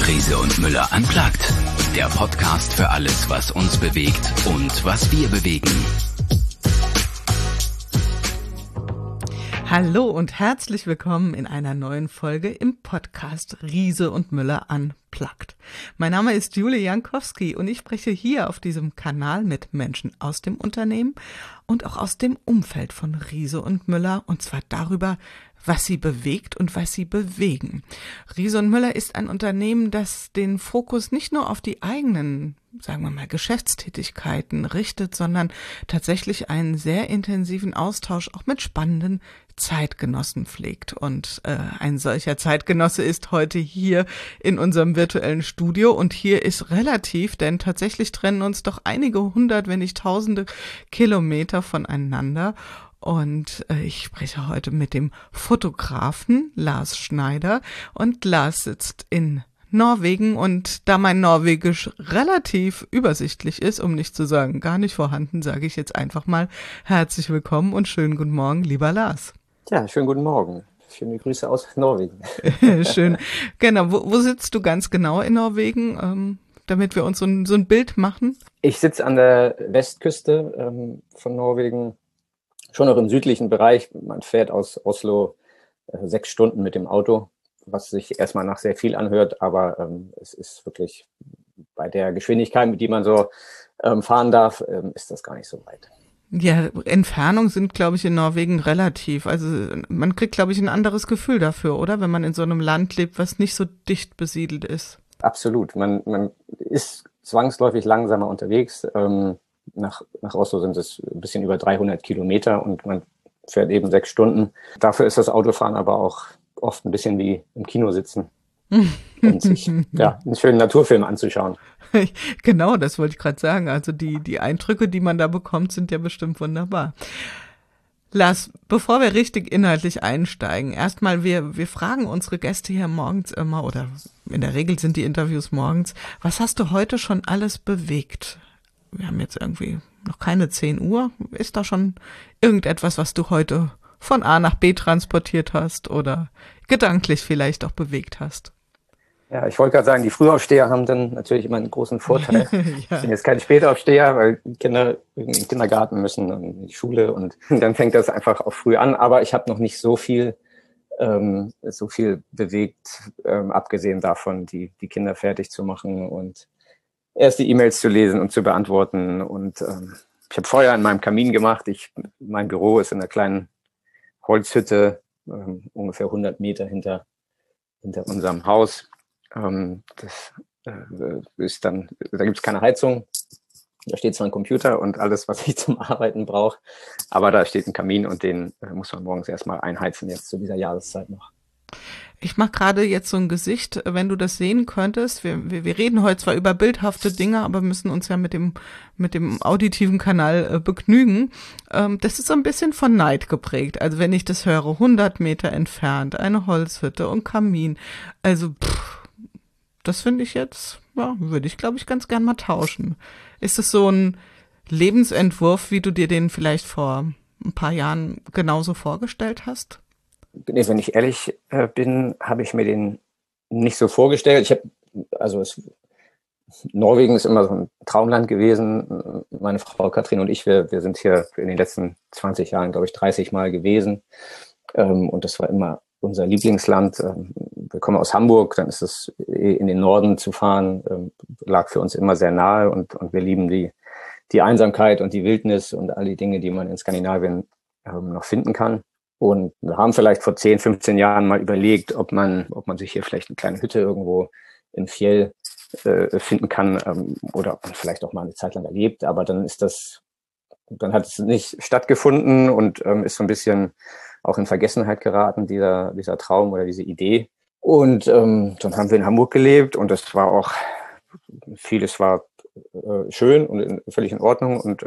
Riese und Müller unplugged. Der Podcast für alles, was uns bewegt und was wir bewegen. Hallo und herzlich willkommen in einer neuen Folge im Podcast Riese und Müller unplugged. Mein Name ist Julie Jankowski und ich spreche hier auf diesem Kanal mit Menschen aus dem Unternehmen und auch aus dem Umfeld von Riese und Müller, und zwar darüber, was sie bewegt und was sie bewegen. Riese und Müller ist ein Unternehmen, das den Fokus nicht nur auf die eigenen, sagen wir mal, Geschäftstätigkeiten richtet, sondern tatsächlich einen sehr intensiven Austausch auch mit spannenden Zeitgenossen pflegt. Und ein solcher Zeitgenosse ist heute hier in unserem virtuellen Studio. Und hier ist relativ, denn tatsächlich trennen uns doch einige hundert, wenn nicht tausende Kilometer voneinander. Und ich spreche heute mit dem Fotografen Lars Schneider. Und Lars sitzt in Norwegen, und da mein Norwegisch relativ übersichtlich ist, um nicht zu sagen gar nicht vorhanden, sage ich jetzt einfach mal herzlich willkommen und schönen guten Morgen, lieber Lars. Ja, schönen guten Morgen. Schöne Grüße aus Norwegen. Schön. Genau. Wo sitzt du ganz genau in Norwegen, damit wir uns so ein Bild machen? Ich sitze an der Westküste von Norwegen, schon noch im südlichen Bereich. Man fährt aus Oslo 6 Stunden mit dem Auto, was sich erstmal nach sehr viel anhört, aber es ist wirklich bei der Geschwindigkeit, mit die man so fahren darf, ist das gar nicht so weit. Ja, Entfernungen sind, glaube ich, in Norwegen relativ. Also man kriegt, glaube ich, ein anderes Gefühl dafür, oder? Wenn man in so einem Land lebt, was nicht so dicht besiedelt ist. Absolut. Man ist zwangsläufig langsamer unterwegs. Nach Oslo sind es ein bisschen über 300 Kilometer und man fährt eben 6 Stunden. Dafür ist das Autofahren aber auch oft ein bisschen wie im Kino sitzen und sich einen schönen Naturfilm anzuschauen. Genau, das wollte ich gerade sagen. Also die Eindrücke, die man da bekommt, sind ja bestimmt wunderbar. Lars, bevor wir richtig inhaltlich einsteigen, erstmal, wir fragen unsere Gäste hier morgens immer, oder in der Regel sind die Interviews morgens, was hast du heute schon alles bewegt? Wir haben jetzt irgendwie noch keine 10 Uhr. Ist da schon irgendetwas, was du heute von A nach B transportiert hast oder gedanklich vielleicht auch bewegt hast? Ja, ich wollte gerade sagen, die Frühaufsteher haben dann natürlich immer einen großen Vorteil. Ja. Ich bin jetzt kein Spätaufsteher, weil Kinder in den Kindergarten müssen und in die Schule, und dann fängt das einfach auch früh an. Aber ich habe noch nicht so viel bewegt, abgesehen davon, die Kinder fertig zu machen und erst die E-Mails zu lesen und zu beantworten. Und ich habe Feuer in meinem Kamin gemacht. Mein Büro ist in einer kleinen Holzhütte, ungefähr 100 Meter hinter unserem Haus. Ist dann, da gibt es keine Heizung. Da steht zwar ein Computer und alles, was ich zum Arbeiten brauche, aber da steht ein Kamin und den muss man morgens erstmal einheizen, jetzt zu dieser Jahreszeit noch. Ich mache gerade jetzt so ein Gesicht, wenn du das sehen könntest. Wir reden heute zwar über bildhafte Dinge, aber müssen uns ja mit dem auditiven Kanal begnügen. Das ist so ein bisschen von Neid geprägt. Also wenn ich das höre, 100 Meter entfernt, eine Holzhütte und Kamin. Also das finde ich jetzt, ja, würde ich, glaube ich, ganz gern mal tauschen. Ist es so ein Lebensentwurf, wie du dir den vielleicht vor ein paar Jahren genauso vorgestellt hast? Wenn ich ehrlich bin, habe ich mir den nicht so vorgestellt. Norwegen ist immer so ein Traumland gewesen. Meine Frau Katrin und ich, wir sind hier in den letzten 20 Jahren, glaube ich, 30 Mal gewesen. Und das war immer unser Lieblingsland. Wir kommen aus Hamburg, dann ist es in den Norden zu fahren, lag für uns immer sehr nahe, und wir lieben die Einsamkeit und die Wildnis und all die Dinge, die man in Skandinavien noch finden kann. Und wir haben vielleicht vor 10, 15 Jahren mal überlegt, ob man sich hier vielleicht eine kleine Hütte irgendwo im Fjell finden kann, oder ob man vielleicht auch mal eine Zeit lang erlebt. Aber dann hat es nicht stattgefunden und ist so ein bisschen auch in Vergessenheit geraten, dieser Traum oder diese Idee. Und dann haben wir in Hamburg gelebt, und das war auch, vieles war schön und völlig in Ordnung. Und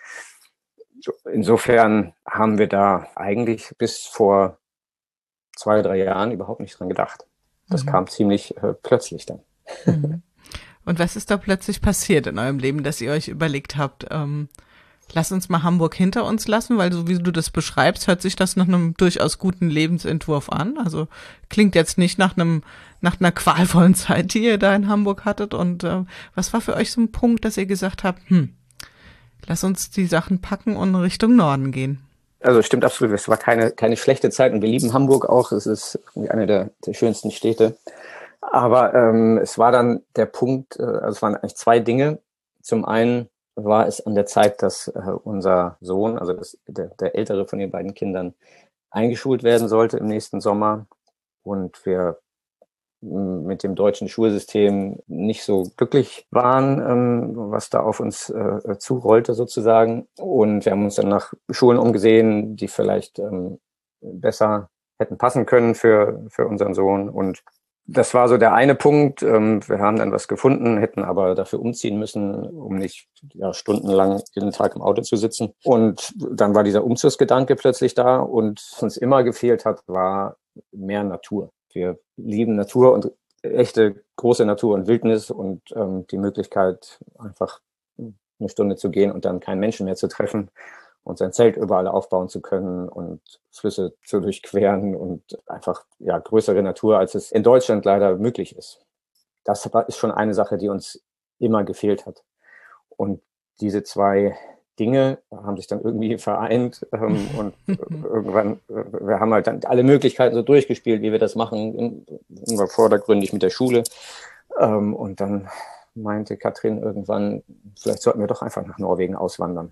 insofern haben wir da eigentlich bis vor 2, 3 Jahren überhaupt nicht dran gedacht. Das kam ziemlich plötzlich dann. Und was ist da plötzlich passiert in eurem Leben, dass ihr euch überlegt habt, Lass uns mal Hamburg hinter uns lassen, weil so wie du das beschreibst, hört sich das nach einem durchaus guten Lebensentwurf an. Also klingt jetzt nicht nach einer qualvollen Zeit, die ihr da in Hamburg hattet. Und was war für euch so ein Punkt, dass ihr gesagt habt, lass uns die Sachen packen und Richtung Norden gehen? Also stimmt absolut, es war keine schlechte Zeit und wir lieben Hamburg auch. Es ist eine der schönsten Städte. Aber es war dann der Punkt, also es waren eigentlich zwei Dinge. Zum einen war es an der Zeit, dass unser Sohn, also der ältere von den beiden Kindern, eingeschult werden sollte im nächsten Sommer und wir mit dem deutschen Schulsystem nicht so glücklich waren, was da auf uns zurollte sozusagen. Und wir haben uns dann nach Schulen umgesehen, die vielleicht besser hätten passen können für unseren Sohn. Und das war so der eine Punkt. Wir haben dann was gefunden, hätten aber dafür umziehen müssen, um nicht stundenlang jeden Tag im Auto zu sitzen. Und dann war dieser Umzugsgedanke plötzlich da. Und was uns immer gefehlt hat, war mehr Natur. Wir lieben Natur und echte große Natur und Wildnis und die Möglichkeit, einfach eine Stunde zu gehen und dann keinen Menschen mehr zu treffen und sein Zelt überall aufbauen zu können und Flüsse zu durchqueren und einfach größere Natur, als es in Deutschland leider möglich ist. Das ist schon eine Sache, die uns immer gefehlt hat. Und diese zwei Dinge haben sich dann irgendwie vereint und irgendwann, wir haben halt dann alle Möglichkeiten so durchgespielt, wie wir das machen, immer vordergründig mit der Schule. Und dann meinte Katrin irgendwann, vielleicht sollten wir doch einfach nach Norwegen auswandern.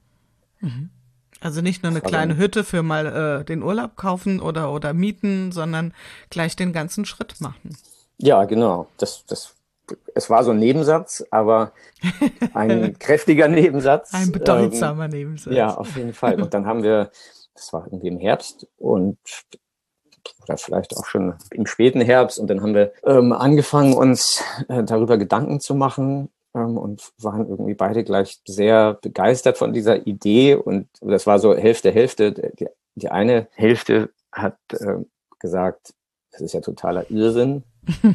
Also nicht nur eine kleine Hütte für mal den Urlaub kaufen oder mieten, sondern gleich den ganzen Schritt machen. Ja, genau. Es war so ein Nebensatz, aber ein kräftiger Nebensatz. Ein bedeutsamer Nebensatz. Ja, auf jeden Fall. Und dann haben wir, das war irgendwie im Herbst oder vielleicht auch schon im späten Herbst, und dann haben wir angefangen, uns darüber Gedanken zu machen und waren irgendwie beide gleich sehr begeistert von dieser Idee. Und das war so Hälfte. Die eine Hälfte hat gesagt, das ist ja totaler Irrsinn.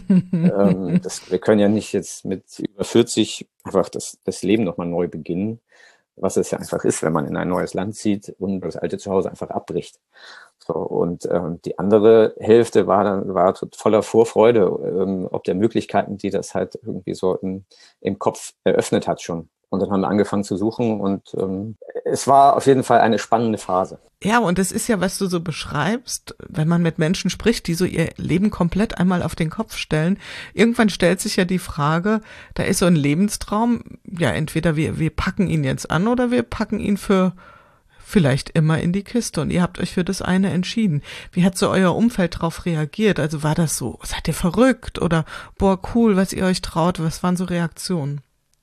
Wir können ja nicht jetzt mit über 40 einfach das Leben nochmal neu beginnen, was es ja einfach ist, wenn man in ein neues Land zieht und das alte Zuhause einfach abbricht. So, und die andere Hälfte war voller Vorfreude, ob der Möglichkeiten, die das halt irgendwie so im Kopf eröffnet hat schon. Und dann haben wir angefangen zu suchen und es war auf jeden Fall eine spannende Phase. Ja, und es ist ja, was du so beschreibst, wenn man mit Menschen spricht, die so ihr Leben komplett einmal auf den Kopf stellen. Irgendwann stellt sich ja die Frage, da ist so ein Lebenstraum, ja, entweder wir packen ihn jetzt an oder wir packen ihn für vielleicht immer in die Kiste, und ihr habt euch für das eine entschieden. Wie hat so euer Umfeld darauf reagiert? Also war das so, seid ihr verrückt oder boah, cool, was ihr euch traut? Was waren so Reaktionen?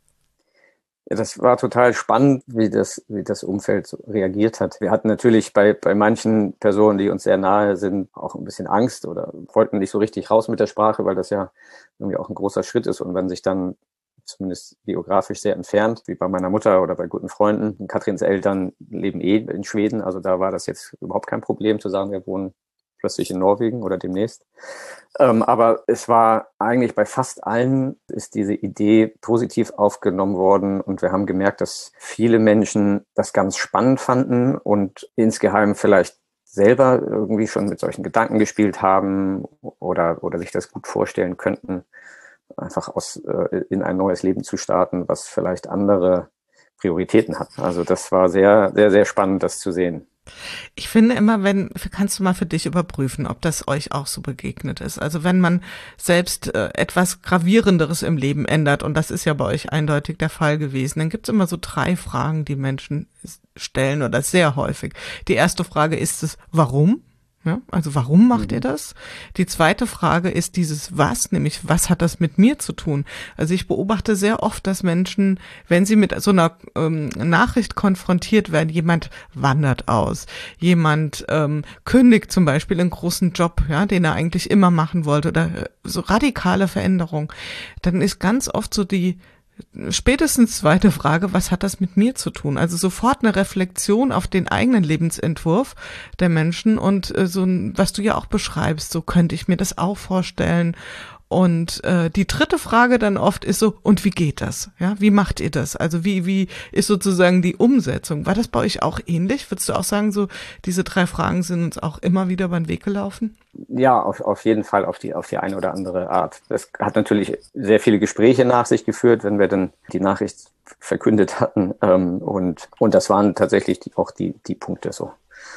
Ja, das war total spannend, wie das Umfeld so reagiert hat. Wir hatten natürlich bei manchen Personen, die uns sehr nahe sind, auch ein bisschen Angst oder wollten nicht so richtig raus mit der Sprache, weil das ja irgendwie auch ein großer Schritt ist. Und wenn sich dann zumindest geografisch sehr entfernt, wie bei meiner Mutter oder bei guten Freunden. Katrins Eltern leben in Schweden, also da war das jetzt überhaupt kein Problem zu sagen, wir wohnen plötzlich in Norwegen oder demnächst. Aber es war eigentlich bei fast allen ist diese Idee positiv aufgenommen worden und wir haben gemerkt, dass viele Menschen das ganz spannend fanden und insgeheim vielleicht selber irgendwie schon mit solchen Gedanken gespielt haben oder sich das gut vorstellen könnten, einfach in ein neues Leben zu starten, was vielleicht andere Prioritäten hat. Also das war sehr, sehr, sehr spannend, das zu sehen. Ich finde immer, kannst du mal für dich überprüfen, ob das euch auch so begegnet ist. Also wenn man selbst etwas Gravierenderes im Leben ändert, und das ist ja bei euch eindeutig der Fall gewesen, dann gibt es immer so 3 Fragen, die Menschen stellen, oder sehr häufig. Die erste Frage ist es, warum? Ja, also warum macht ihr das? Die zweite Frage ist dieses Was, nämlich was hat das mit mir zu tun? Also ich beobachte sehr oft, dass Menschen, wenn sie mit so einer Nachricht konfrontiert werden, jemand wandert aus, jemand kündigt zum Beispiel einen großen Job, ja, den er eigentlich immer machen wollte, oder so radikale Veränderung, dann ist ganz oft so die spätestens zweite Frage, was hat das mit mir zu tun? Also sofort eine Reflexion auf den eigenen Lebensentwurf der Menschen und so, was du ja auch beschreibst, so könnte ich mir das auch vorstellen. Und die dritte Frage dann oft ist so, und wie geht das? Ja, wie macht ihr das? Also wie ist sozusagen die Umsetzung? War das bei euch auch ähnlich? Würdest du auch sagen, so diese 3 Fragen sind uns auch immer wieder über den Weg gelaufen? Ja, auf jeden Fall auf die eine oder andere Art. Das hat natürlich sehr viele Gespräche nach sich geführt, wenn wir dann die Nachricht verkündet hatten. Und das waren tatsächlich auch die Punkte so.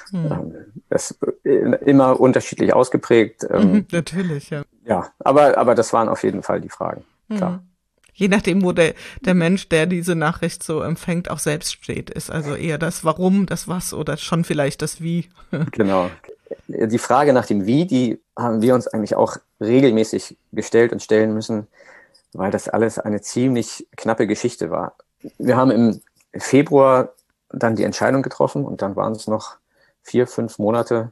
Das immer unterschiedlich ausgeprägt. Natürlich, ja. Ja, aber das waren auf jeden Fall die Fragen. Klar. Je nachdem, wo der Mensch, der diese Nachricht so empfängt, auch selbst steht, ist also eher das Warum, das Was oder schon vielleicht das Wie. Genau. Die Frage nach dem Wie, die haben wir uns eigentlich auch regelmäßig gestellt und stellen müssen, weil das alles eine ziemlich knappe Geschichte war. Wir haben im Februar dann die Entscheidung getroffen und dann waren es noch 4-5 Monate,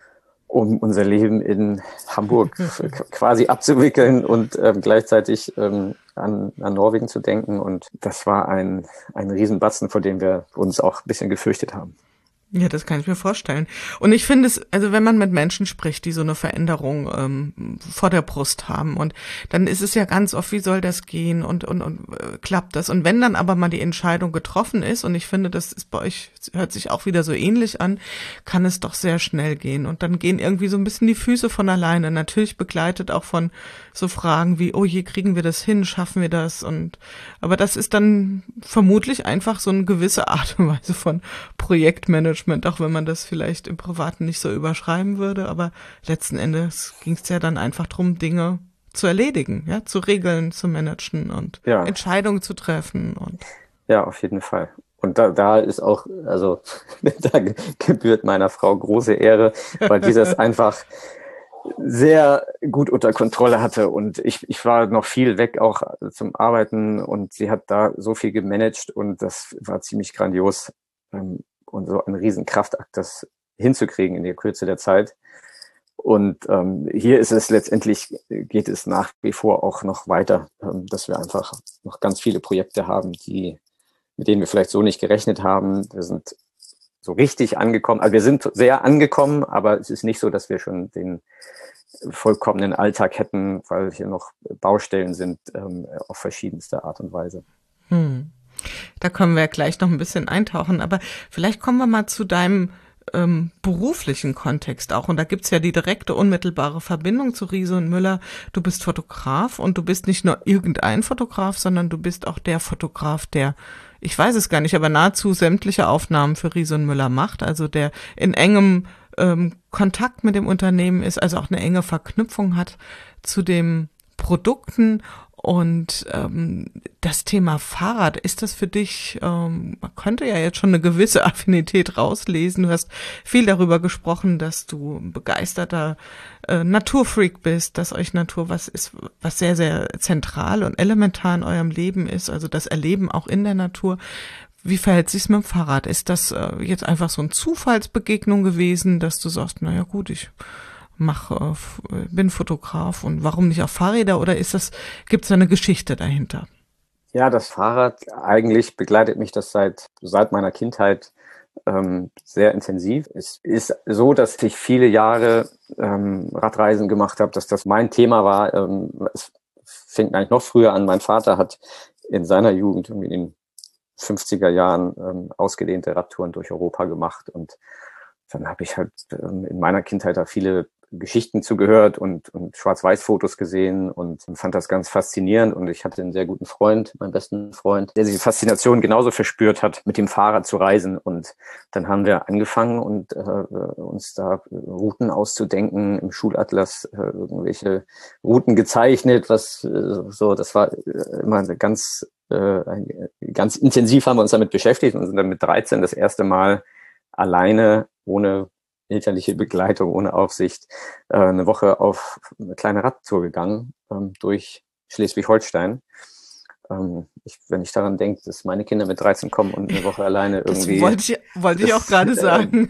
um unser Leben in Hamburg quasi abzuwickeln und gleichzeitig an Norwegen zu denken. Und das war ein Riesenbatzen, vor dem wir uns auch ein bisschen gefürchtet haben. Ja, das kann ich mir vorstellen. Und ich finde es, also wenn man mit Menschen spricht, die so eine Veränderung vor der Brust haben, und dann ist es ja ganz oft, wie soll das gehen und klappt das? Und wenn dann aber mal die Entscheidung getroffen ist, und ich finde, das ist bei euch, hört sich auch wieder so ähnlich an, kann es doch sehr schnell gehen. Und dann gehen irgendwie so ein bisschen die Füße von alleine. Natürlich begleitet auch von so Fragen wie, oh je, kriegen wir das hin, schaffen wir das? Aber das ist dann vermutlich einfach so eine gewisse Art und Weise von Projektmanagement, auch wenn man das vielleicht im Privaten nicht so überschreiben würde, aber letzten Endes ging es ja dann einfach darum, Dinge zu erledigen, ja, zu regeln, zu managen und Entscheidungen zu treffen. Ja, auf jeden Fall. Und da ist auch, also da gebührt meiner Frau große Ehre, weil die das einfach sehr gut unter Kontrolle hatte, und ich war noch viel weg auch zum Arbeiten, und sie hat da so viel gemanagt, und das war ziemlich grandios. Und so ein Riesenkraftakt, das hinzukriegen in der Kürze der Zeit. Und hier ist es letztendlich, geht es nach wie vor auch noch weiter, dass wir einfach noch ganz viele Projekte haben, mit denen wir vielleicht so nicht gerechnet haben. Wir sind so richtig angekommen, also wir sind sehr angekommen, aber es ist nicht so, dass wir schon den vollkommenen Alltag hätten, weil hier noch Baustellen sind auf verschiedenste Art und Weise. Da können wir ja gleich noch ein bisschen eintauchen, aber vielleicht kommen wir mal zu deinem beruflichen Kontext auch. Und da gibt's ja die direkte, unmittelbare Verbindung zu Riese und Müller. Du bist Fotograf, und du bist nicht nur irgendein Fotograf, sondern du bist auch der Fotograf, der, ich weiß es gar nicht, aber nahezu sämtliche Aufnahmen für Riese und Müller macht, also der in engem Kontakt mit dem Unternehmen ist, also auch eine enge Verknüpfung hat zu den Produkten. Und das Thema Fahrrad, ist das für dich, man könnte ja jetzt schon eine gewisse Affinität rauslesen. Du hast viel darüber gesprochen, dass du ein begeisterter Naturfreak bist, dass euch Natur was ist, was sehr, sehr zentral und elementar in eurem Leben ist, also das Erleben auch in der Natur. Wie verhält sich's mit dem Fahrrad? Ist das jetzt einfach so eine Zufallsbegegnung gewesen, dass du sagst, naja gut, ich bin Fotograf, und warum nicht auf Fahrräder, oder gibt es da eine Geschichte dahinter? Ja, das Fahrrad, eigentlich begleitet mich das seit meiner Kindheit sehr intensiv. Es ist so, dass ich viele Jahre Radreisen gemacht habe, dass das mein Thema war. Es fängt eigentlich noch früher an. Mein Vater hat in seiner Jugend in den 50er Jahren ausgedehnte Radtouren durch Europa gemacht, und dann habe ich halt in meiner Kindheit da viele Geschichten zugehört und Schwarz-Weiß-Fotos gesehen und fand das ganz faszinierend. Und ich hatte einen sehr guten Freund, meinen besten Freund, der diese Faszination genauso verspürt hat, mit dem Fahrrad zu reisen. Und dann haben wir angefangen und uns da Routen auszudenken, im Schulatlas irgendwelche Routen gezeichnet, das war immer ganz intensiv haben wir uns damit beschäftigt und sind dann mit 13 das erste Mal alleine, ohne elterliche Begleitung, ohne Aufsicht, eine Woche auf eine kleine Radtour gegangen durch Schleswig-Holstein. Wenn ich daran denke, dass meine Kinder mit 13 kommen und eine Woche alleine irgendwie... Das wollte ich auch gerade sagen.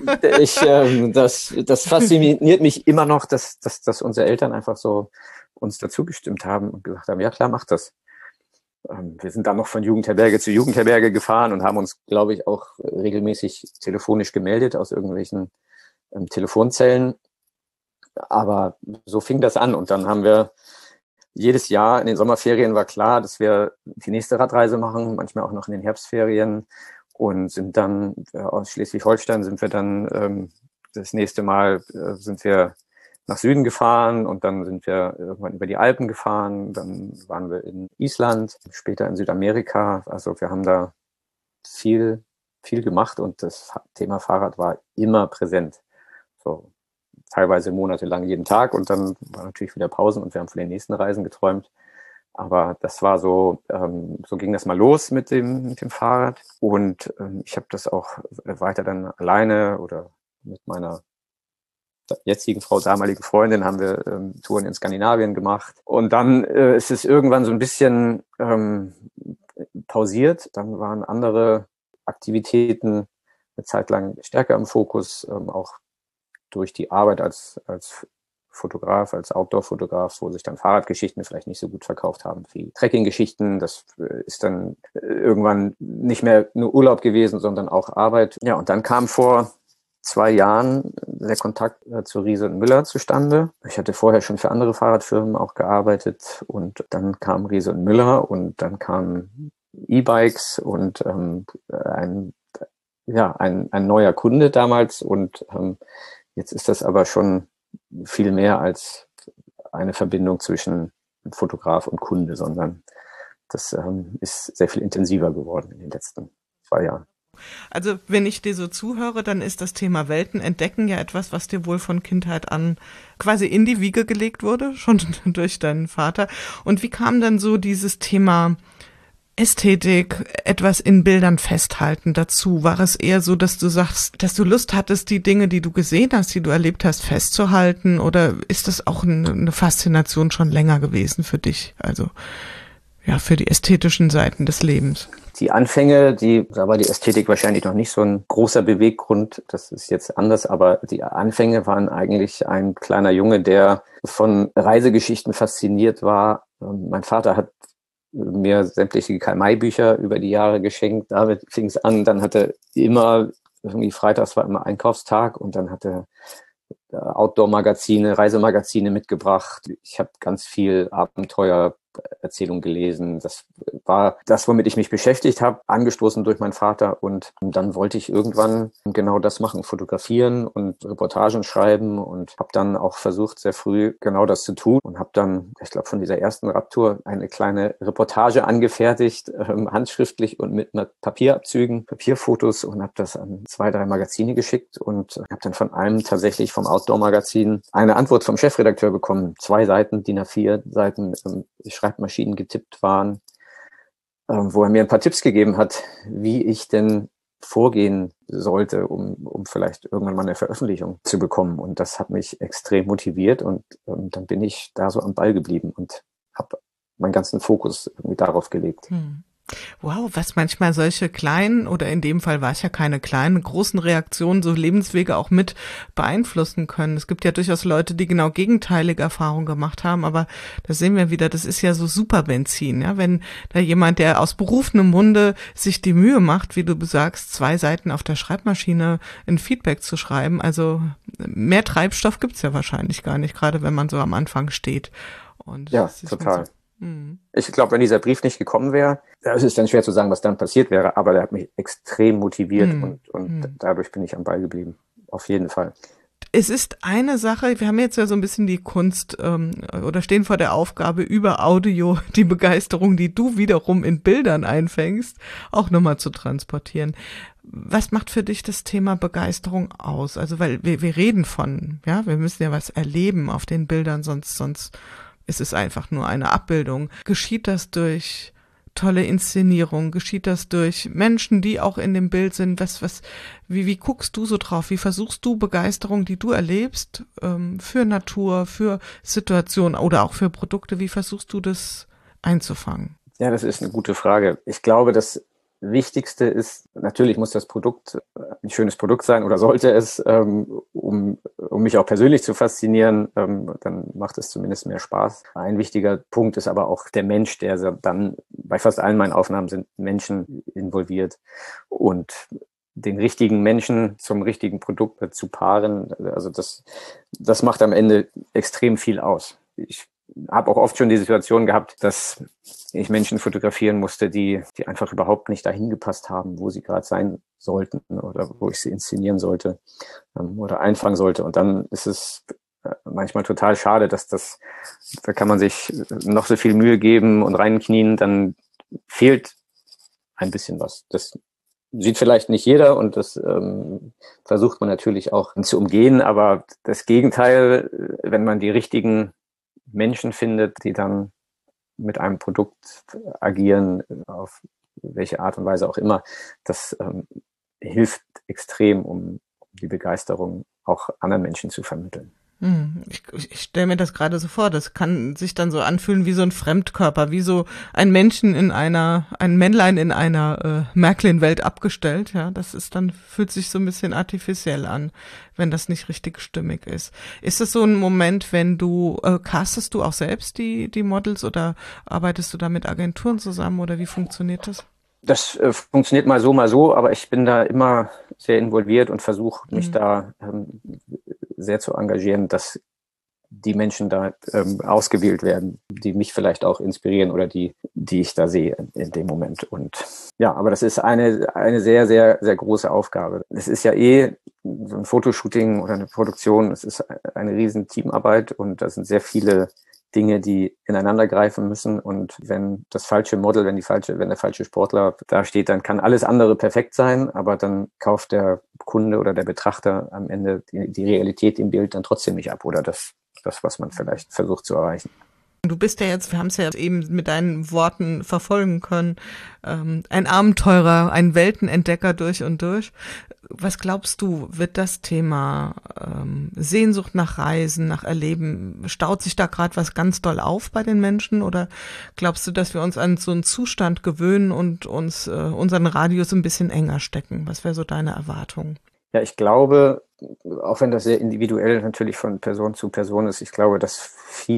Das fasziniert mich immer noch, dass unsere Eltern einfach so uns dazu gestimmt haben und gesagt haben, ja klar, mach das. Wir sind dann noch von Jugendherberge zu Jugendherberge gefahren und haben uns, glaube ich, auch regelmäßig telefonisch gemeldet aus irgendwelchen Telefonzellen. Aber so fing das an. Und dann haben wir jedes Jahr in den Sommerferien war klar, dass wir die nächste Radreise machen, manchmal auch noch in den Herbstferien und sind dann aus Schleswig-Holstein sind wir dann das nächste Mal sind wir nach Süden gefahren und dann sind wir irgendwann über die Alpen gefahren, dann waren wir in Island, später in Südamerika. Also wir haben da viel gemacht und das Thema Fahrrad war immer präsent. So teilweise monatelang jeden Tag und dann war natürlich wieder Pausen und wir haben von den nächsten Reisen geträumt. Aber das war so, so ging das mal los mit dem Fahrrad und ich habe das auch weiter dann alleine oder mit meiner jetzigen Frau, damaligen Freundin, haben wir Touren in Skandinavien gemacht. Und dann ist es irgendwann so ein bisschen pausiert. Dann waren andere Aktivitäten eine Zeit lang stärker im Fokus, auch durch die Arbeit als Fotograf, als Outdoor-Fotograf, wo sich dann Fahrradgeschichten vielleicht nicht so gut verkauft haben wie Trekking-Geschichten. Das ist dann irgendwann nicht mehr nur Urlaub gewesen, sondern auch Arbeit. Ja, und dann kam vor 2 Jahren der Kontakt zu Riese und Müller zustande. Ich hatte vorher schon für andere Fahrradfirmen auch gearbeitet und dann kam Riese und Müller und dann kamen E-Bikes und ein neuer Kunde damals und jetzt ist das aber schon viel mehr als eine Verbindung zwischen Fotograf und Kunde, sondern das ist sehr viel intensiver geworden in den letzten 2 Jahren. Also wenn ich dir so zuhöre, dann ist das Thema Welten entdecken ja etwas, was dir wohl von Kindheit an quasi in die Wiege gelegt wurde, schon durch deinen Vater. Und wie kam dann so dieses Thema Ästhetik, etwas in Bildern festhalten dazu? War es eher so, dass du sagst, dass du Lust hattest, die Dinge, die du gesehen hast, die du erlebt hast, festzuhalten? Oder ist das auch eine Faszination schon länger gewesen für dich? Also ja, für die ästhetischen Seiten des Lebens. Die Anfänge, da war die Ästhetik wahrscheinlich noch nicht so ein großer Beweggrund. Das ist jetzt anders, aber die Anfänge waren eigentlich ein kleiner Junge, der von Reisegeschichten fasziniert war. Mein Vater hat mir sämtliche Karl-May-Bücher über die Jahre geschenkt. Damit fing es an. Dann hatte immer, irgendwie freitags war immer Einkaufstag und dann hatte Outdoor-Magazine, Reisemagazine mitgebracht. Ich habe ganz viel Abenteuererzählung gelesen. Das war das, womit ich mich beschäftigt habe, angestoßen durch meinen Vater. Und dann wollte ich irgendwann genau das machen, fotografieren und Reportagen schreiben und habe dann auch versucht, sehr früh genau das zu tun und habe dann, ich glaube, von dieser ersten Radtour eine kleine Reportage angefertigt, handschriftlich und mit Papierabzügen, Papierfotos und habe das an 2, 3 Magazine geschickt und habe dann von einem tatsächlich vom Outdoor-Magazin eine Antwort vom Chefredakteur bekommen. 2 Seiten, DIN A4 Seiten, Schreibmaschinen getippt waren, wo er mir ein paar Tipps gegeben hat, wie ich denn vorgehen sollte, um vielleicht irgendwann mal eine Veröffentlichung zu bekommen. Und das hat mich extrem motiviert und dann bin ich da so am Ball geblieben und habe meinen ganzen Fokus irgendwie darauf gelegt. Wow, was manchmal solche kleinen, oder in dem Fall war es ja keine kleinen, großen Reaktionen, so Lebenswege auch mit beeinflussen können. Es gibt ja durchaus Leute, die genau gegenteilige Erfahrungen gemacht haben, aber da sehen wir wieder, das ist ja so Superbenzin, ja, wenn da jemand, der aus berufenem Munde sich die Mühe macht, wie du sagst, 2 Seiten auf der Schreibmaschine ein Feedback zu schreiben, also mehr Treibstoff gibt's ja wahrscheinlich gar nicht, gerade wenn man so am Anfang steht. Und ja, total. Ich glaube, wenn dieser Brief nicht gekommen wäre, es ist dann schwer zu sagen, was dann passiert wäre, aber der hat mich extrem motiviert und dadurch bin ich am Ball geblieben. Auf jeden Fall. Es ist eine Sache, wir haben jetzt ja so ein bisschen die Kunst oder stehen vor der Aufgabe, über Audio die Begeisterung, die du wiederum in Bildern einfängst, auch nochmal zu transportieren. Was macht für dich das Thema Begeisterung aus? Also, weil wir reden von, ja, wir müssen ja was erleben auf den Bildern, sonst ist es einfach nur eine Abbildung. Geschieht das durch tolle Inszenierung? Geschieht das durch Menschen, die auch in dem Bild sind? Wie guckst du so drauf? Wie versuchst du Begeisterung, die du erlebst, für Natur, für Situationen oder auch für Produkte? Wie versuchst du das einzufangen? Ja, das ist eine gute Frage. Ich glaube, das Wichtigste ist, natürlich muss das Produkt ein schönes Produkt sein oder sollte es, um mich auch persönlich zu faszinieren, dann macht es zumindest mehr Spaß. Ein wichtiger Punkt ist aber auch der Mensch, der dann, bei fast allen meinen Aufnahmen sind Menschen involviert und den richtigen Menschen zum richtigen Produkt zu paaren, also das macht am Ende extrem viel aus. Ich habe auch oft schon die Situation gehabt, dass ich Menschen fotografieren musste, die einfach überhaupt nicht dahin gepasst haben, wo sie gerade sein sollten oder wo ich sie inszenieren sollte oder einfangen sollte. Und dann ist es manchmal total schade, da kann man sich noch so viel Mühe geben und reinknien, dann fehlt ein bisschen was. Das sieht vielleicht nicht jeder und das versucht man natürlich auch zu umgehen, aber das Gegenteil, wenn man die richtigen Menschen findet, die dann mit einem Produkt agieren, auf welche Art und Weise auch immer, das hilft extrem, um die Begeisterung auch anderen Menschen zu vermitteln. Ich stelle mir das gerade so vor, das kann sich dann so anfühlen wie so ein Fremdkörper, wie so ein Männlein in einer Märklin-Welt abgestellt, ja, fühlt sich so ein bisschen artifiziell an, wenn das nicht richtig stimmig ist. Ist es so ein Moment, wenn castest du auch selbst die Models oder arbeitest du da mit Agenturen zusammen oder wie funktioniert das? Das funktioniert mal so, aber ich bin da immer sehr involviert und versuche mich da sehr zu engagieren, dass die Menschen da ausgewählt werden, die mich vielleicht auch inspirieren oder die ich da sehe in dem Moment. Und ja, aber das ist eine sehr, sehr, sehr große Aufgabe. Es ist ja so ein Fotoshooting oder eine Produktion, es ist eine riesen Teamarbeit und da sind sehr viele Dinge, die ineinander greifen müssen. Und wenn das falsche Model, wenn der falsche Sportler da steht, dann kann alles andere perfekt sein, aber dann kauft der Kunde oder der Betrachter am Ende die Realität im Bild dann trotzdem nicht ab oder das, was man vielleicht versucht zu erreichen. Du bist ja jetzt, wir haben es ja eben mit deinen Worten verfolgen können, ein Abenteurer, ein Weltenentdecker durch und durch. Was glaubst du, wird das Thema Sehnsucht nach Reisen, nach Erleben, staut sich da gerade was ganz doll auf bei den Menschen oder glaubst du, dass wir uns an so einen Zustand gewöhnen und uns unseren Radius ein bisschen enger stecken? Was wäre so deine Erwartung? Ja, ich glaube, auch wenn das sehr individuell natürlich von Person zu Person ist, ich glaube, dass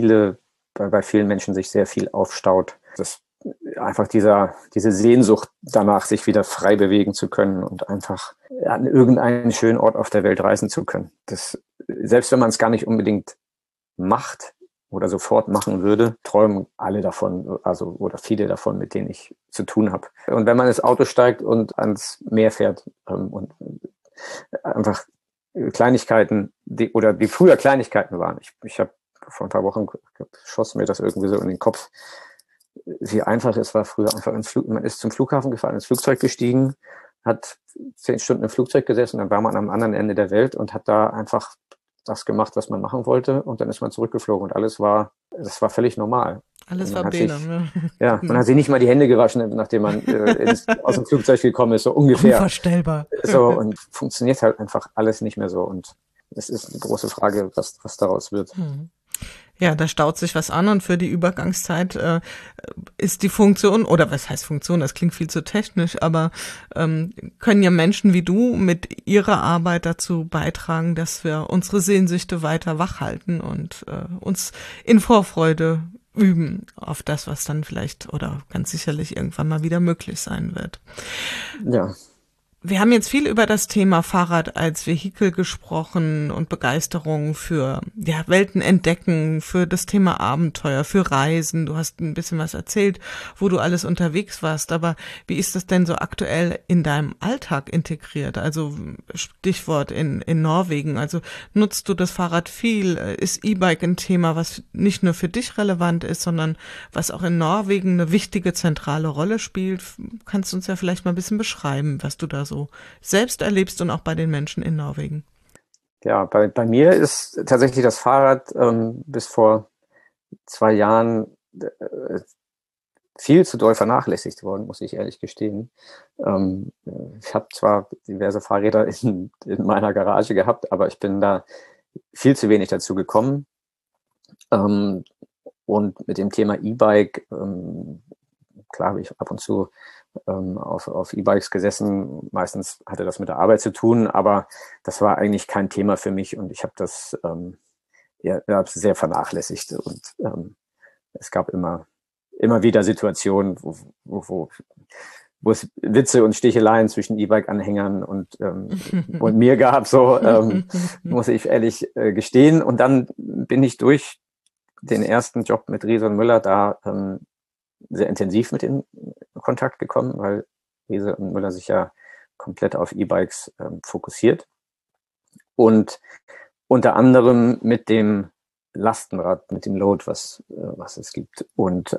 bei vielen Menschen sich sehr viel aufstaut. Dass einfach diese Sehnsucht danach, sich wieder frei bewegen zu können und einfach an irgendeinen schönen Ort auf der Welt reisen zu können. Selbst wenn man es gar nicht unbedingt macht oder sofort machen würde, träumen alle davon, oder viele davon, mit denen ich zu tun habe. Und wenn man ins Auto steigt und ans Meer fährt und einfach Kleinigkeiten, die früher Kleinigkeiten waren. Ich habe vor ein paar Wochen schoss mir das irgendwie so in den Kopf, wie einfach es war früher einfach man ist zum Flughafen gefahren, ins Flugzeug gestiegen, hat 10 Stunden im Flugzeug gesessen, dann war man am anderen Ende der Welt und hat da einfach das gemacht, was man machen wollte und dann ist man zurückgeflogen und das war völlig normal. Alles war Bene. Ja, man hat sich nicht mal die Hände gewaschen, nachdem man aus dem Flugzeug gekommen ist, so ungefähr. Unvorstellbar. So, und funktioniert halt einfach alles nicht mehr so und es ist eine große Frage, was daraus wird. Ja, da staut sich was an und für die Übergangszeit ist die Funktion, oder was heißt Funktion, das klingt viel zu technisch, aber können ja Menschen wie du mit ihrer Arbeit dazu beitragen, dass wir unsere Sehnsüchte weiter wachhalten und uns in Vorfreude üben auf das, was dann vielleicht oder ganz sicherlich irgendwann mal wieder möglich sein wird. Ja. Wir haben jetzt viel über das Thema Fahrrad als Vehikel gesprochen und Begeisterung für Welten entdecken, für das Thema Abenteuer, für Reisen. Du hast ein bisschen was erzählt, wo du alles unterwegs warst. Aber wie ist das denn so aktuell in deinem Alltag integriert? Also Stichwort in Norwegen. Also nutzt du das Fahrrad viel? Ist E-Bike ein Thema, was nicht nur für dich relevant ist, sondern was auch in Norwegen eine wichtige zentrale Rolle spielt? Kannst du uns ja vielleicht mal ein bisschen beschreiben, was du da so selbst erlebst und auch bei den Menschen in Norwegen? Ja, bei mir ist tatsächlich das Fahrrad bis vor 2 Jahren viel zu doll vernachlässigt worden, muss ich ehrlich gestehen. Ich habe zwar diverse Fahrräder in meiner Garage gehabt, aber ich bin da viel zu wenig dazu gekommen. Und mit dem Thema E-Bike, klar habe ich ab und zu auf E-Bikes gesessen. Meistens hatte das mit der Arbeit zu tun, aber das war eigentlich kein Thema für mich und ich habe das sehr vernachlässigt. Und es gab immer wieder Situationen, wo es Witze und Sticheleien zwischen E-Bike-Anhängern und mir gab, muss ich ehrlich gestehen. Und dann bin ich durch den ersten Job mit Riese und Müller da sehr intensiv mit in Kontakt gekommen, weil Riese und Müller sich ja komplett auf E-Bikes fokussiert. Und unter anderem mit dem Lastenrad, mit dem Load, was es gibt. Und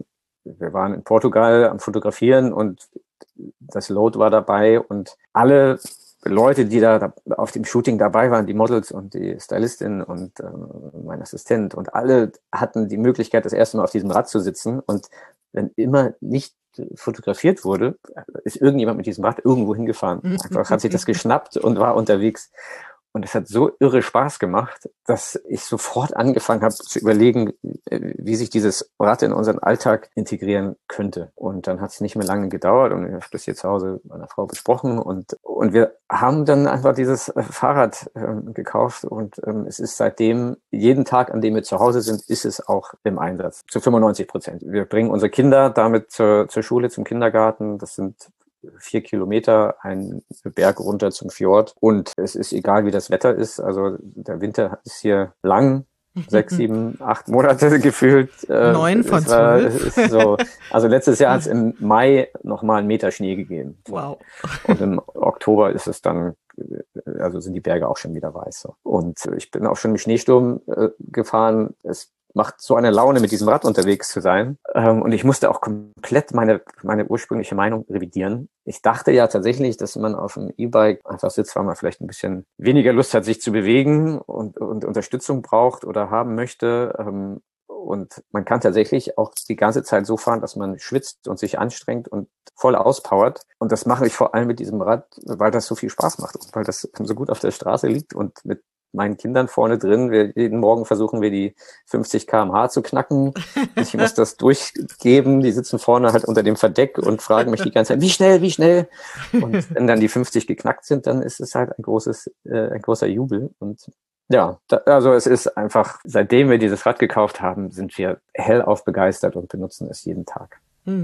wir waren in Portugal am Fotografieren und das Load war dabei und alle Leute, die da auf dem Shooting dabei waren, die Models und die Stylistin und mein Assistent und alle hatten die Möglichkeit, das erste Mal auf diesem Rad zu sitzen und wenn immer nicht fotografiert wurde, ist irgendjemand mit diesem Rad irgendwo hingefahren. Einfach hat sich das geschnappt und war unterwegs. Und es hat so irre Spaß gemacht, dass ich sofort angefangen habe zu überlegen, wie sich dieses Rad in unseren Alltag integrieren könnte. Und dann hat es nicht mehr lange gedauert und ich habe das hier zu Hause mit meiner Frau besprochen und wir haben dann einfach dieses Fahrrad gekauft und es ist seitdem, jeden Tag, an dem wir zu Hause sind, ist es auch im Einsatz. Zu 95%. Wir bringen unsere Kinder damit zur Schule, zum Kindergarten. Das sind 4 Kilometer, einen Berg runter zum Fjord. Und es ist egal, wie das Wetter ist. Also der Winter ist hier lang. 6, 7, 8 Monate gefühlt. 9 von 12. So, also letztes Jahr hat es im Mai nochmal 1 Meter Schnee gegeben. Wow. Und im Oktober ist es dann, also sind die Berge auch schon wieder weiß. So. Und ich bin auch schon im Schneesturm gefahren. Es macht so eine Laune, mit diesem Rad unterwegs zu sein. Und ich musste auch komplett meine ursprüngliche Meinung revidieren. Ich dachte ja tatsächlich, dass man auf dem E-Bike einfach sitzt, weil man vielleicht ein bisschen weniger Lust hat, sich zu bewegen und Unterstützung braucht oder haben möchte. Und man kann tatsächlich auch die ganze Zeit so fahren, dass man schwitzt und sich anstrengt und voll auspowert. Und das mache ich vor allem mit diesem Rad, weil das so viel Spaß macht und weil das so gut auf der Straße liegt und mit meinen Kindern vorne drin. Jeden Morgen versuchen wir die 50 km/h zu knacken. Ich muss das durchgeben. Die sitzen vorne halt unter dem Verdeck und fragen mich die ganze Zeit, wie schnell, wie schnell? Und wenn dann die 50 geknackt sind, dann ist es halt ein großer Jubel. Und ja, also es ist einfach, seitdem wir dieses Rad gekauft haben, sind wir hellauf begeistert und benutzen es jeden Tag.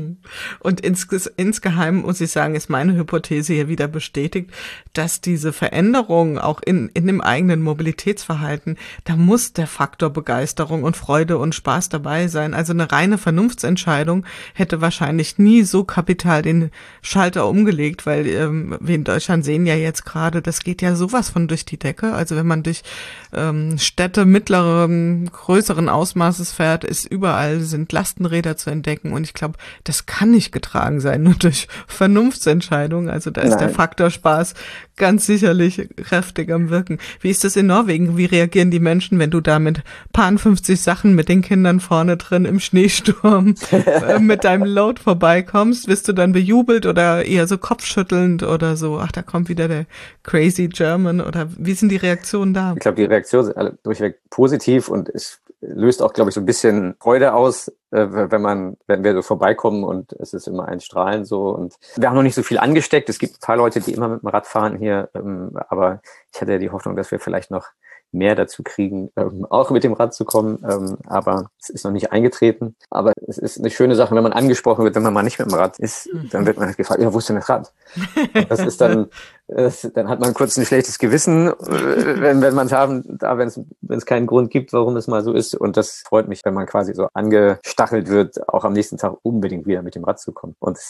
Und insgeheim muss ich sagen, ist meine Hypothese hier wieder bestätigt, dass diese Veränderung auch in dem eigenen Mobilitätsverhalten, da muss der Faktor Begeisterung und Freude und Spaß dabei sein. Also eine reine Vernunftsentscheidung hätte wahrscheinlich nie so kapital den Schalter umgelegt, weil wir in Deutschland sehen ja jetzt gerade, das geht ja sowas von durch die Decke. Also wenn man durch Städte mittleren, größeren Ausmaßes fährt, überall sind Lastenräder zu entdecken und ich glaube, das kann nicht getragen sein, nur durch Vernunftsentscheidungen. Also da ist der Faktor Spaß ganz sicherlich kräftig am Wirken. Wie ist das in Norwegen? Wie reagieren die Menschen, wenn du da mit paar 50 Sachen mit den Kindern vorne drin im Schneesturm mit deinem Load vorbeikommst? Wirst du dann bejubelt oder eher so kopfschüttelnd oder so? Ach, da kommt wieder der Crazy German oder wie sind die Reaktionen da? Ich glaube, die Reaktionen sind alle durchweg positiv und es löst auch, glaube ich, so ein bisschen Freude aus, wenn wir so vorbeikommen und es ist immer ein Strahlen so. Und wir haben noch nicht so viel angesteckt. Es gibt ein paar Leute, die immer mit dem Rad fahren hier, aber ich hatte ja die Hoffnung, dass wir vielleicht noch mehr dazu kriegen, auch mit dem Rad zu kommen. Aber es ist noch nicht eingetreten. Aber es ist eine schöne Sache, wenn man angesprochen wird, wenn man mal nicht mit dem Rad ist, dann wird man halt gefragt, ja, wo ist denn das Rad? Und das ist dann hat man kurz ein schlechtes Gewissen, wenn man wenn es keinen Grund gibt, warum es mal so ist. Und das freut mich, wenn man quasi so angestachelt wird, auch am nächsten Tag unbedingt wieder mit dem Rad zu kommen. Und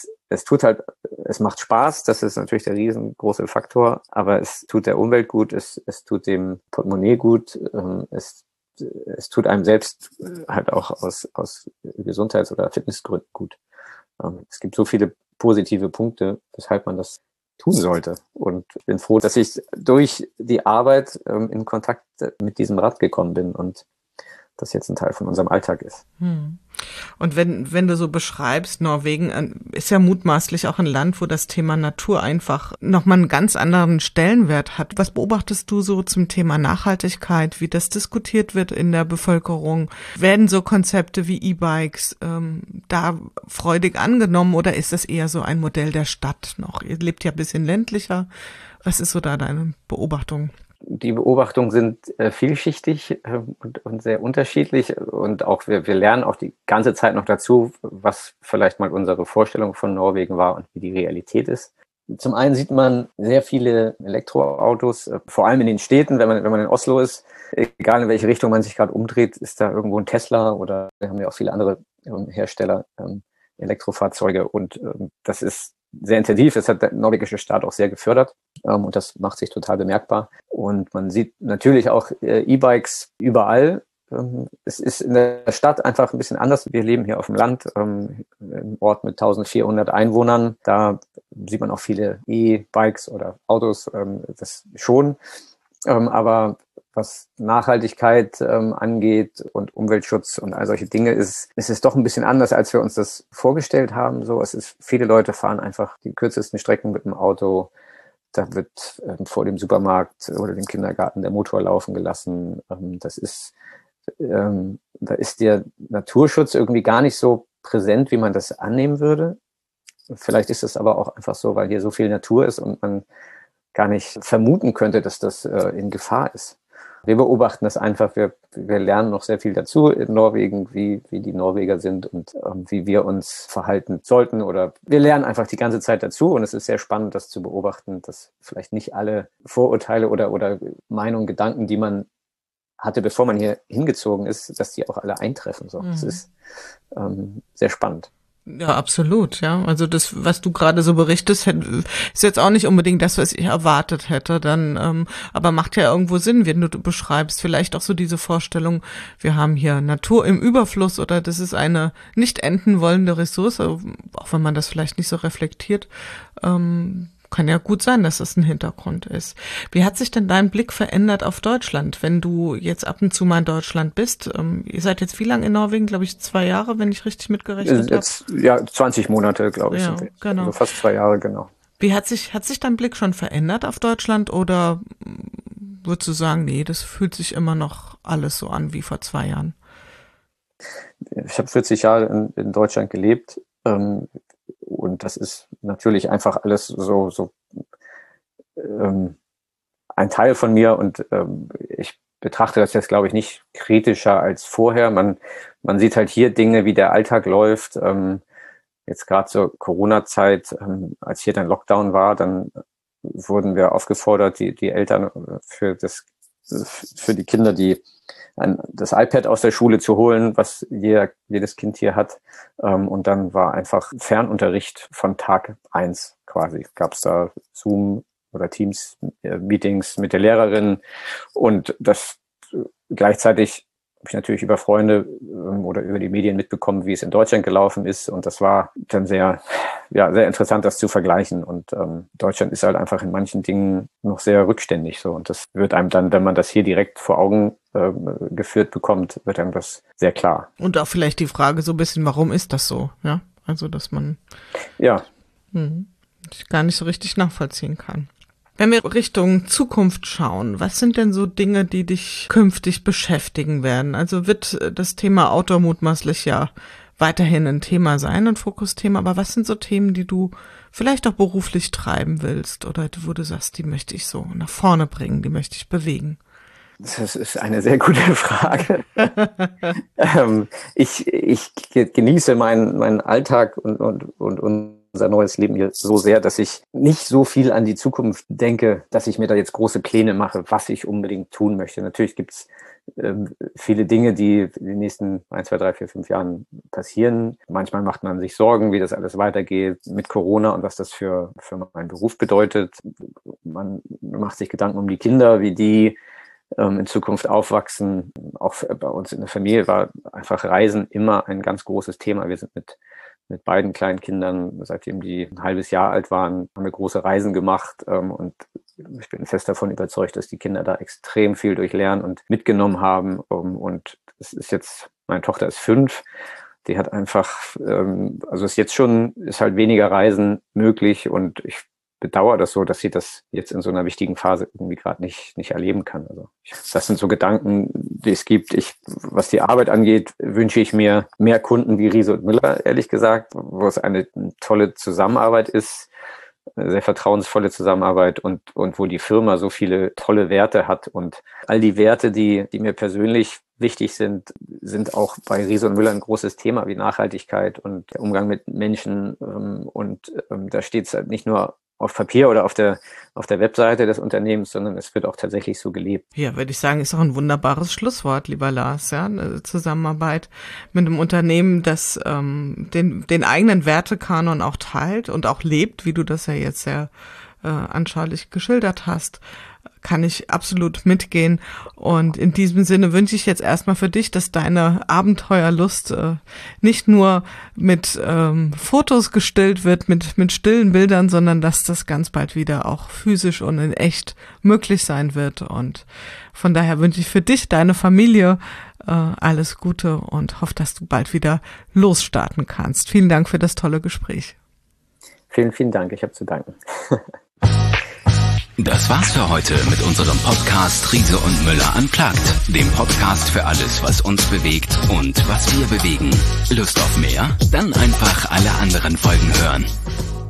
es macht Spaß, das ist natürlich der riesengroße Faktor, aber es tut der Umwelt gut, es tut dem Portemonnaie gut, es tut einem selbst halt auch aus Gesundheits- oder Fitnessgründen gut. Es gibt so viele positive Punkte, weshalb man das tun sollte. Und ich bin froh, dass ich durch die Arbeit in Kontakt mit diesem Rad gekommen bin und das jetzt ein Teil von unserem Alltag ist. Und wenn du so beschreibst, Norwegen ist ja mutmaßlich auch ein Land, wo das Thema Natur einfach nochmal einen ganz anderen Stellenwert hat. Was beobachtest du so zum Thema Nachhaltigkeit, wie das diskutiert wird in der Bevölkerung? Werden so Konzepte wie E-Bikes da freudig angenommen oder ist das eher so ein Modell der Stadt noch? Ihr lebt ja ein bisschen ländlicher. Was ist so da deine Beobachtung? Die Beobachtungen sind vielschichtig und sehr unterschiedlich und auch wir lernen auch die ganze Zeit noch dazu, was vielleicht mal unsere Vorstellung von Norwegen war und wie die Realität ist. zum einen sieht man sehr viele Elektroautos, vor allem in den Städten, wenn man in Oslo ist. Egal in welche Richtung man sich gerade umdreht, ist da irgendwo ein Tesla oder wir haben ja auch viele andere Hersteller, Elektrofahrzeuge und das ist sehr intensiv. Das hat der norwegische Staat auch sehr gefördert und das macht sich total bemerkbar. Und man sieht natürlich auch E-Bikes überall. Es ist in der Stadt einfach ein bisschen anders. Wir leben hier auf dem Land, im Ort mit 1400 Einwohnern. Da sieht man auch viele E-Bikes oder Autos, das schon. Aber was Nachhaltigkeit angeht und Umweltschutz und all solche Dinge, ist es doch ein bisschen anders, als wir uns das vorgestellt haben. So, viele Leute fahren einfach die kürzesten Strecken mit dem Auto. Da wird vor dem Supermarkt oder dem Kindergarten der Motor laufen gelassen. Da ist der Naturschutz irgendwie gar nicht so präsent, wie man das annehmen würde. Vielleicht ist es aber auch einfach so, weil hier so viel Natur ist und man gar nicht vermuten könnte, dass das in Gefahr ist. Wir beobachten das einfach, wir lernen noch sehr viel dazu in Norwegen, wie die Norweger sind und wie wir uns verhalten sollten. Oder wir lernen einfach die ganze Zeit dazu und es ist sehr spannend, das zu beobachten, dass vielleicht nicht alle Vorurteile oder Meinungen, Gedanken, die man hatte, bevor man hier hingezogen ist, dass die auch alle eintreffen. So, das ist sehr spannend. Ja, absolut, ja. Also das, was du gerade so berichtest, ist jetzt auch nicht unbedingt das, was ich erwartet hätte, dann, aber macht ja irgendwo Sinn, wenn du beschreibst, vielleicht auch so diese Vorstellung, wir haben hier Natur im Überfluss oder das ist eine nicht enden wollende Ressource, auch wenn man das vielleicht nicht so reflektiert, kann ja gut sein, dass das ein Hintergrund ist. Wie hat sich denn dein Blick verändert auf Deutschland, wenn du jetzt ab und zu mal in Deutschland bist? Ihr seid jetzt wie lange in Norwegen? Glaube ich 2 Jahre, wenn ich richtig mitgerechnet habe. Ja, 20 Monate, glaube ich. Ja, genau. Also fast 2 Jahre, genau. Wie hat sich dein Blick schon verändert auf Deutschland oder würdest du sagen, nee, das fühlt sich immer noch alles so an wie vor 2 Jahren? Ich habe 40 Jahre in Deutschland gelebt. Und das ist natürlich einfach alles so ein Teil von mir und ich betrachte das jetzt, glaube ich, nicht kritischer als vorher. Man sieht halt hier Dinge, wie der Alltag läuft. Jetzt gerade zur Corona-Zeit, als hier dann Lockdown war, dann wurden wir aufgefordert, die Eltern für die Kinder, das iPad aus der Schule zu holen, was jedes Kind hier hat. Und dann war einfach Fernunterricht von Tag 1 quasi. Gab es da Zoom oder Teams-Meetings mit der Lehrerin. Und das gleichzeitig habe ich natürlich über Freunde oder über die Medien mitbekommen, wie es in Deutschland gelaufen ist. Und das war dann sehr interessant, das zu vergleichen. Und Deutschland ist halt einfach in manchen Dingen noch sehr rückständig. So. Und das wird einem dann, wenn man das hier direkt vor Augen geführt bekommt, wird einem das sehr klar. Und auch vielleicht die Frage so ein bisschen, warum ist das so? Ja, also dass man gar nicht so richtig nachvollziehen kann. Wenn wir Richtung Zukunft schauen, was sind denn so Dinge, die dich künftig beschäftigen werden? Also wird das Thema Outdoor mutmaßlich ja weiterhin ein Thema sein, ein Fokusthema, aber was sind so Themen, die du vielleicht auch beruflich treiben willst oder wo du sagst, die möchte ich so nach vorne bringen, die möchte ich bewegen? Das ist eine sehr gute Frage. Ich genieße meinen Alltag und unser neues Leben hier so sehr, dass ich nicht so viel an die Zukunft denke, dass ich mir da jetzt große Pläne mache, was ich unbedingt tun möchte. Natürlich gibt's viele Dinge, die in den nächsten 1, 2, 3, 4, 5 Jahren passieren. Manchmal macht man sich Sorgen, wie das alles weitergeht mit Corona und was das für meinen Beruf bedeutet. Man macht sich Gedanken um die Kinder, wie die in Zukunft aufwachsen. Auch bei uns in der Familie war einfach Reisen immer ein ganz großes Thema. Wir sind mit beiden kleinen Kindern, seitdem die ein halbes Jahr alt waren, haben wir große Reisen gemacht. Und ich bin fest davon überzeugt, dass die Kinder da extrem viel durchlernen und mitgenommen haben. Und es ist jetzt, meine Tochter ist 5. Die hat einfach, also ist halt weniger Reisen möglich und ich bedauere das so, dass sie das jetzt in so einer wichtigen Phase irgendwie gerade nicht erleben kann. Also das sind so Gedanken, die es gibt. Was die Arbeit angeht, wünsche ich mir mehr Kunden wie Riese und Müller, ehrlich gesagt, wo es eine tolle Zusammenarbeit ist, eine sehr vertrauensvolle Zusammenarbeit und wo die Firma so viele tolle Werte hat. Und all die Werte, die mir persönlich wichtig sind auch bei Riese und Müller ein großes Thema wie Nachhaltigkeit und der Umgang mit Menschen. Und da steht es halt nicht nur auf Papier oder auf der Webseite des Unternehmens, sondern es wird auch tatsächlich so gelebt. Ja, würde ich sagen, ist auch ein wunderbares Schlusswort, lieber Lars, ja, eine Zusammenarbeit mit einem Unternehmen, das den eigenen Wertekanon auch teilt und auch lebt, wie du das ja jetzt sehr anschaulich geschildert hast, kann ich absolut mitgehen. Und in diesem Sinne wünsche ich jetzt erstmal für dich, dass deine Abenteuerlust nicht nur mit Fotos gestillt wird, mit stillen Bildern, sondern dass das ganz bald wieder auch physisch und in echt möglich sein wird. Und von daher wünsche ich für dich, deine Familie alles Gute und hoffe, dass du bald wieder losstarten kannst. Vielen Dank für das tolle Gespräch. Vielen, vielen Dank. Ich habe zu danken. Das war's für heute mit unserem Podcast Riese und Müller Unplugged, dem Podcast für alles, was uns bewegt und was wir bewegen. Lust auf mehr? Dann einfach alle anderen Folgen hören.